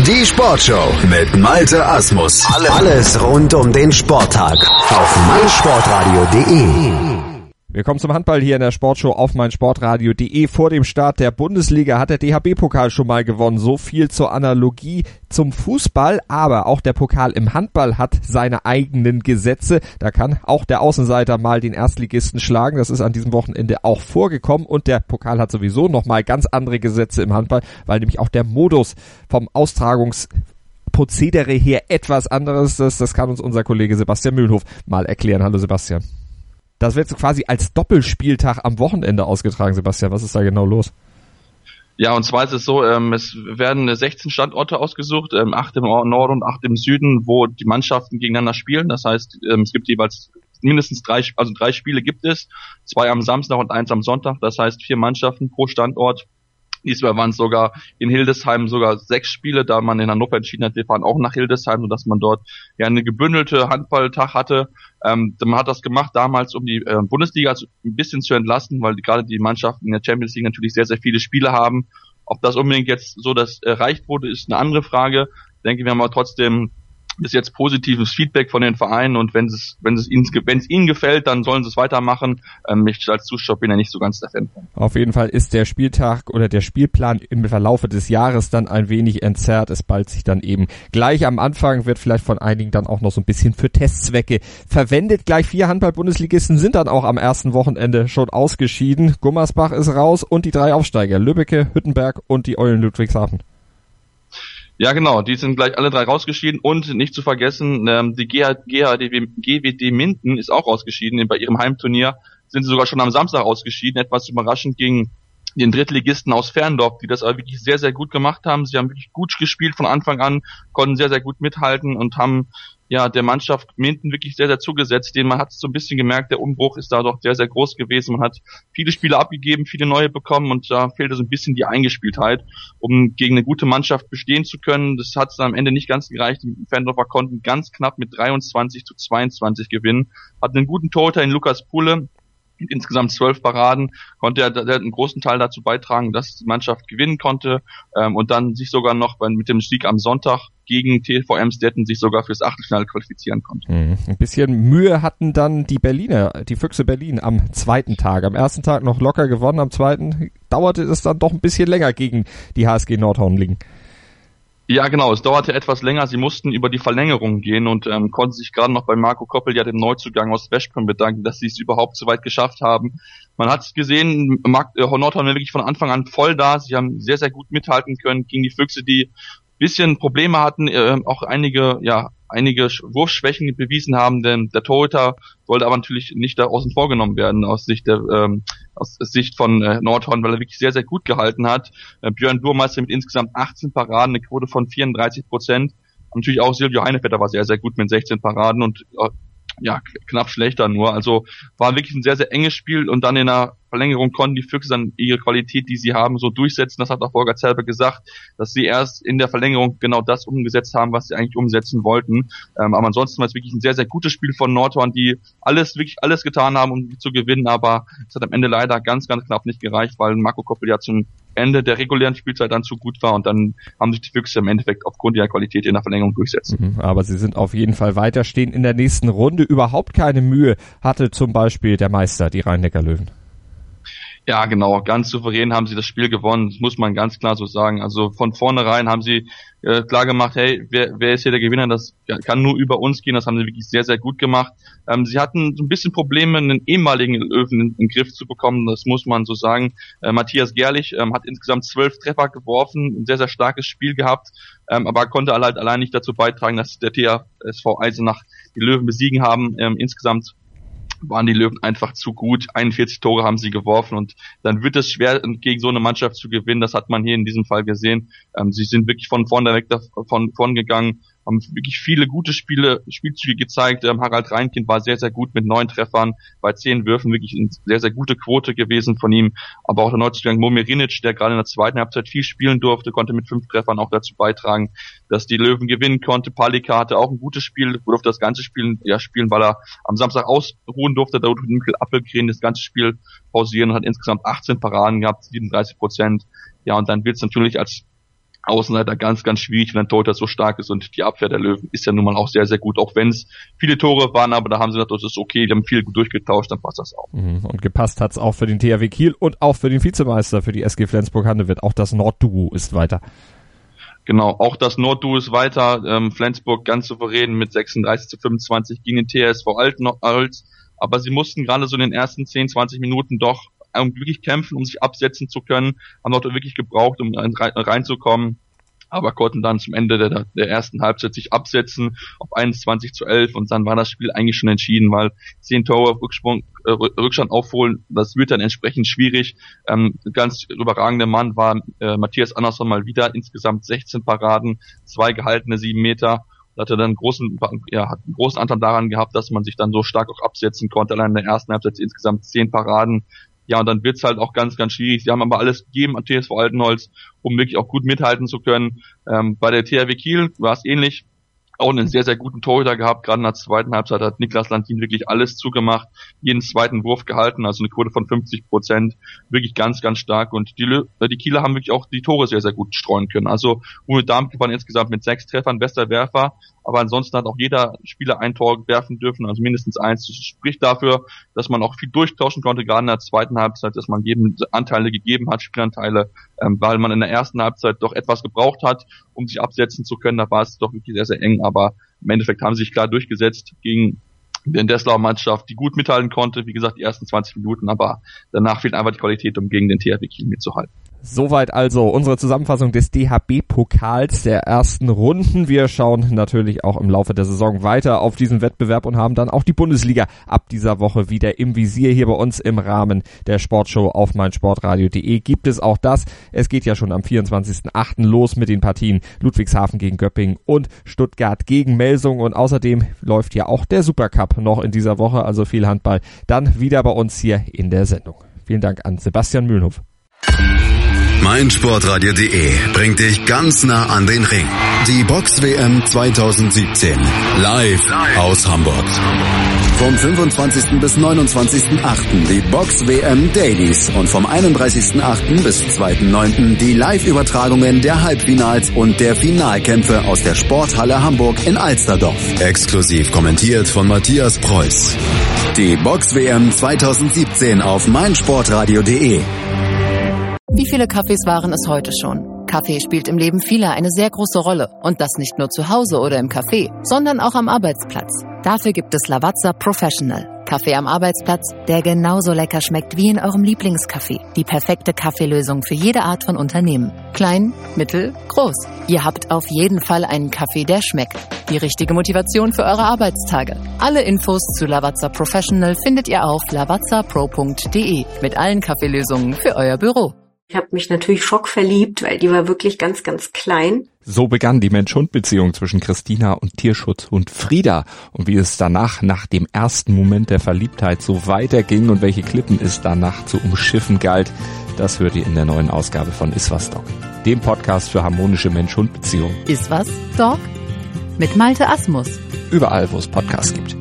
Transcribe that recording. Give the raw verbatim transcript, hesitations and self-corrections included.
Die Sportshow mit Malte Asmus. Alles rund um den Sporttag auf meinsportradio punkt de. Wir kommen zum Handball hier in der Sportshow auf meinsportradio punkt de. Vor dem Start der Bundesliga hat der D H B-Pokal schon mal gewonnen. So viel zur Analogie zum Fußball. Aber auch der Pokal im Handball hat seine eigenen Gesetze. Da kann auch der Außenseiter mal den Erstligisten schlagen. Das ist an diesem Wochenende auch vorgekommen. Und der Pokal hat sowieso nochmal ganz andere Gesetze im Handball, weil nämlich auch der Modus vom Austragungsprozedere her etwas anderes ist. Das kann uns unser Kollege Sebastian Mühlenhof mal erklären. Hallo Sebastian. Das wird so quasi als Doppelspieltag am Wochenende ausgetragen, Sebastian. Was ist da genau los? Ja, und zwar ist es so, ähm, es werden sechzehn Standorte ausgesucht, ähm, acht im Norden und acht im Süden, wo die Mannschaften gegeneinander spielen. Das heißt, ähm, es gibt jeweils mindestens drei, also drei Spiele gibt es, zwei am Samstag und eins am Sonntag. Das heißt, vier Mannschaften pro Standort. Diesmal waren es sogar in Hildesheim sogar sechs Spiele, da man in Hannover entschieden hat, wir fahren auch nach Hildesheim, sodass man dort ja eine gebündelte Handballtag hatte. Ähm, man hat das gemacht damals, um die äh, Bundesliga ein bisschen zu entlasten, weil die, gerade die Mannschaften in der Champions League natürlich sehr, sehr viele Spiele haben. Ob das unbedingt jetzt so das erreicht wurde, ist eine andere Frage. Ich denke, wir haben aber trotzdem bis jetzt positives Feedback von den Vereinen, und wenn es wenn es ihnen wenn es ihnen gefällt, dann sollen sie es weitermachen. Ähm, ich als Zuschauer bin ja nicht so ganz der Fan von. Auf jeden Fall ist der Spieltag oder der Spielplan im Verlaufe des Jahres dann ein wenig entzerrt. Es ballt sich dann eben gleich am Anfang, wird vielleicht von einigen dann auch noch so ein bisschen für Testzwecke verwendet. Gleich vier Handball-Bundesligisten sind dann auch am ersten Wochenende schon ausgeschieden. Gummersbach ist raus und die drei Aufsteiger, Lübbecke, Hüttenberg und die Eulen Ludwigshafen. Ja, genau, die sind gleich alle drei rausgeschieden, und nicht zu vergessen, ähm, die G H D, G W D Minden ist auch rausgeschieden. Bei ihrem Heimturnier sind sie sogar schon am Samstag ausgeschieden, etwas überraschend gegen den Drittligisten aus Ferndorf, die das aber wirklich sehr, sehr gut gemacht haben. Sie haben wirklich gut gespielt von Anfang an, konnten sehr, sehr gut mithalten und haben ja der Mannschaft Minden wirklich sehr, sehr zugesetzt. Den man hat so ein bisschen gemerkt, der Umbruch ist da doch sehr, sehr groß gewesen. Man hat viele Spiele abgegeben, viele neue bekommen, und da fehlte so ein bisschen die Eingespieltheit, um gegen eine gute Mannschaft bestehen zu können. Das hat dann am Ende nicht ganz gereicht. Die Ferndorfer konnten ganz knapp mit dreiundzwanzig zu zweiundzwanzig gewinnen. Hatten einen guten Torhüter in Lukas Pulle. Insgesamt zwölf Paraden, konnte er, er einen großen Teil dazu beitragen, dass die Mannschaft gewinnen konnte, ähm, und dann sich sogar noch bei, mit dem Sieg am Sonntag gegen T V Emstetten sich sogar fürs Achtelfinale qualifizieren konnte. Mhm. Ein bisschen Mühe hatten dann die Berliner, die Füchse Berlin am zweiten Tag. Am ersten Tag noch locker gewonnen, am zweiten dauerte es dann doch ein bisschen länger gegen die H S G Nordhornlingen. Ja, genau, es dauerte etwas länger. Sie mussten über die Verlängerung gehen und ähm, konnten sich gerade noch bei Marco Koppel, ja dem Neuzugang aus Westbrem, bedanken, dass sie es überhaupt so weit geschafft haben. Man hat es gesehen, Mark, äh, Nordhorn war wirklich von Anfang an voll da. Sie haben sehr, sehr gut mithalten können gegen die Füchse, die ein bisschen Probleme hatten, äh, auch einige, ja, einige Wurfschwächen bewiesen haben, denn der Torhüter sollte aber natürlich nicht da außen vor genommen werden aus Sicht der ähm, aus Sicht von äh, Nordhorn, weil er wirklich sehr, sehr gut gehalten hat. Äh, Björn Burmeister mit insgesamt achtzehn Paraden, eine Quote von vierunddreißig Prozent. Natürlich auch Silvio Heinevetter war sehr, sehr gut mit sechzehn Paraden und äh, ja, knapp schlechter nur. Also war wirklich ein sehr, sehr enges Spiel, und dann in der Verlängerung konnten die Füchse dann ihre Qualität, die sie haben, so durchsetzen. Das hat auch Volker Zerbe gesagt, dass sie erst in der Verlängerung genau das umgesetzt haben, was sie eigentlich umsetzen wollten. Ähm, aber ansonsten war es wirklich ein sehr, sehr gutes Spiel von Nordhorn, die alles, wirklich alles getan haben, um zu gewinnen, aber es hat am Ende leider ganz, ganz knapp nicht gereicht, weil Marco Koppel ja zum Ende der regulären Spielzeit dann zu gut war, und dann haben sich die Füchse im Endeffekt aufgrund ihrer Qualität in der Verlängerung durchsetzen. Mhm, aber sie sind auf jeden Fall weiter, stehen in der nächsten Runde. Überhaupt keine Mühe hatte zum Beispiel der Meister, die Rhein-Neckar-Löwen. Ja, genau, ganz souverän haben sie das Spiel gewonnen, das muss man ganz klar so sagen. Also von vornherein haben sie äh, klar gemacht, hey, wer, wer ist hier der Gewinner, das kann nur über uns gehen, das haben sie wirklich sehr, sehr gut gemacht. Ähm, sie hatten so ein bisschen Probleme, einen ehemaligen Löwen in, in den Griff zu bekommen, das muss man so sagen. Äh, Matthias Gerlich ähm, hat insgesamt zwölf Treffer geworfen, ein sehr, sehr starkes Spiel gehabt, ähm, aber konnte halt allein nicht dazu beitragen, dass der T H S V Eisenach die Löwen besiegen haben. Ähm, insgesamt waren die Löwen einfach zu gut. einundvierzig Tore haben sie geworfen, und dann wird es schwer, gegen so eine Mannschaft zu gewinnen. Das hat man hier in diesem Fall gesehen. Ähm, sie sind wirklich von vorne weg davon, davon gegangen, haben wirklich viele gute Spiele, Spielzüge gezeigt. Ähm, Harald Reinkind war sehr, sehr gut mit neun Treffern bei zehn Würfen, wirklich eine sehr, sehr gute Quote gewesen von ihm. Aber auch der Neuzugang Momirinic, der gerade in der zweiten Halbzeit viel spielen durfte, konnte mit fünf Treffern auch dazu beitragen, dass die Löwen gewinnen konnte. Palika hatte auch ein gutes Spiel, durfte das ganze Spiel ja spielen, weil er am Samstag ausruhen durfte. Da durfte Mikkel Appelgren das ganze Spiel pausieren und hat insgesamt achtzehn Paraden gehabt, siebenunddreißig Prozent. Ja, und dann wird es natürlich als Außenseiter ganz, ganz schwierig, wenn ein Torhüter so stark ist, und die Abwehr der Löwen ist ja nun mal auch sehr, sehr gut, auch wenn es viele Tore waren, aber da haben sie gesagt, das ist okay, die haben viel gut durchgetauscht, dann passt das auch. Und gepasst hat's auch für den T H W Kiel und auch für den Vizemeister, für die S G Flensburg-Handewitt. Auch das Nordduo ist weiter. Genau, auch das Nordduo ist weiter. Ähm, Flensburg ganz souverän mit sechsunddreißig zu fünfundzwanzig gegen den T S V Altenholz, aber sie mussten gerade so in den ersten zehn, zwanzig Minuten doch um wirklich kämpfen, um sich absetzen zu können, haben dort wirklich gebraucht, um reinzukommen, aber konnten dann zum Ende der, der ersten Halbzeit sich absetzen auf einundzwanzig zu elf, und dann war das Spiel eigentlich schon entschieden, weil zehn Tore Rücksprung, äh, Rückstand aufholen, das wird dann entsprechend schwierig. Ähm, ganz überragender Mann war äh, Matthias Andersson mal wieder, insgesamt sechzehn Paraden, zwei gehaltene sieben Meter. Da hat er dann einen großen, ja, hat einen großen Anteil daran gehabt, dass man sich dann so stark auch absetzen konnte. Allein in der ersten Halbzeit insgesamt zehn Paraden. Ja, und dann wird's halt auch ganz, ganz schwierig. Sie haben aber alles gegeben an T S V Altenholz, um wirklich auch gut mithalten zu können. Ähm, bei der T H W Kiel war es ähnlich. Auch einen sehr, sehr guten Torhüter gehabt. Gerade in der zweiten Halbzeit hat Niklas Lantin wirklich alles zugemacht. Jeden zweiten Wurf gehalten, also eine Quote von fünfzig Prozent. Wirklich ganz, ganz stark. Und die, die Kieler haben wirklich auch die Tore sehr, sehr gut streuen können. Also Uwe Darmke war insgesamt mit sechs Treffern bester Werfer. Aber ansonsten hat auch jeder Spieler ein Tor werfen dürfen, also mindestens eins. Das spricht dafür, dass man auch viel durchtauschen konnte, gerade in der zweiten Halbzeit, dass man jedem Anteile gegeben hat, Spielanteile, ähm, weil man in der ersten Halbzeit doch etwas gebraucht hat, um sich absetzen zu können. Da war es doch wirklich sehr, sehr eng, aber im Endeffekt haben sie sich klar durchgesetzt gegen die Dessauer Mannschaft, die gut mithalten konnte. Wie gesagt, die ersten zwanzig Minuten, aber danach fehlt einfach die Qualität, um gegen den T H W Kiel mitzuhalten. Soweit also unsere Zusammenfassung des D H B-Pokals der ersten Runden. Wir schauen natürlich auch im Laufe der Saison weiter auf diesen Wettbewerb und haben dann auch die Bundesliga ab dieser Woche wieder im Visier. Hier bei uns im Rahmen der Sportshow auf meinsportradio punkt de gibt es auch das. Es geht ja schon am vierundzwanzigsten achten los mit den Partien Ludwigshafen gegen Göppingen und Stuttgart gegen Melsungen. Und außerdem läuft ja auch der Supercup noch in dieser Woche, also viel Handball, dann wieder bei uns hier in der Sendung. Vielen Dank an Sebastian Mühlenhof. meinsportradio punkt de bringt dich ganz nah an den Ring. Die Box-W M zwanzig siebzehn. Live aus Hamburg. Vom fünfundzwanzigsten bis neunundzwanzigsten achten die Box-W M Dailies und vom einunddreißigsten achten bis zweiten neunten die Live-Übertragungen der Halbfinals und der Finalkämpfe aus der Sporthalle Hamburg in Alsterdorf. Exklusiv kommentiert von Matthias Preuß. Die Box-W M zwanzig siebzehn auf meinsportradio punkt de. Wie viele Kaffees waren es heute schon? Kaffee spielt im Leben vieler eine sehr große Rolle. Und das nicht nur zu Hause oder im Café, sondern auch am Arbeitsplatz. Dafür gibt es Lavazza Professional. Kaffee am Arbeitsplatz, der genauso lecker schmeckt wie in eurem Lieblingscafé. Die perfekte Kaffeelösung für jede Art von Unternehmen. Klein, mittel, groß. Ihr habt auf jeden Fall einen Kaffee, der schmeckt. Die richtige Motivation für eure Arbeitstage. Alle Infos zu Lavazza Professional findet ihr auf lavazza pro punkt de mit allen Kaffeelösungen für euer Büro. Ich habe mich natürlich schockverliebt, weil die war wirklich ganz, ganz klein. So begann die Mensch-Hund-Beziehung zwischen Christina und Tierschutzhund Frieda. Und wie es danach, nach dem ersten Moment der Verliebtheit, so weiterging und welche Klippen es danach zu umschiffen galt, das hört ihr in der neuen Ausgabe von Iswas Dog, dem Podcast für harmonische Mensch-Hund-Beziehungen. Iswas Dog? Mit Malte Asmus. Überall, wo es Podcasts gibt.